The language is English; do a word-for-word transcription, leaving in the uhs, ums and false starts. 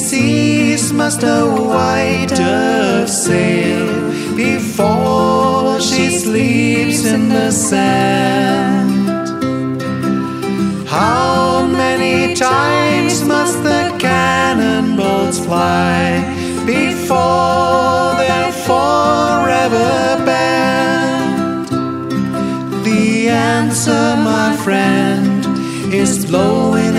seas must a white dove sail before she sleeps in the sand? How many times must the cannonballs fly before they're forever banned? The answer, my friend, is blowing